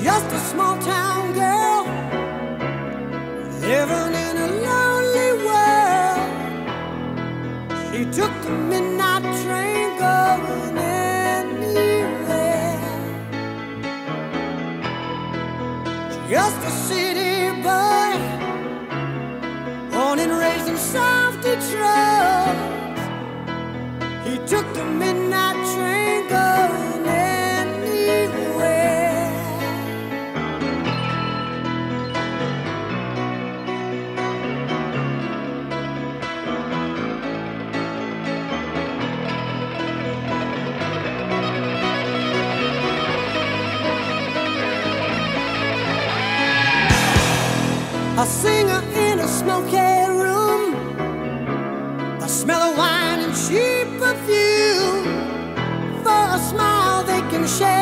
just a small town girl living in a lonely world. She took the midnight train going anywhere. Just a city boy, born and raised in South Detroit. He took the midnight train going anywhere. A singer in a smoky room, the smell of wine and cheap perfume. For a smile they can share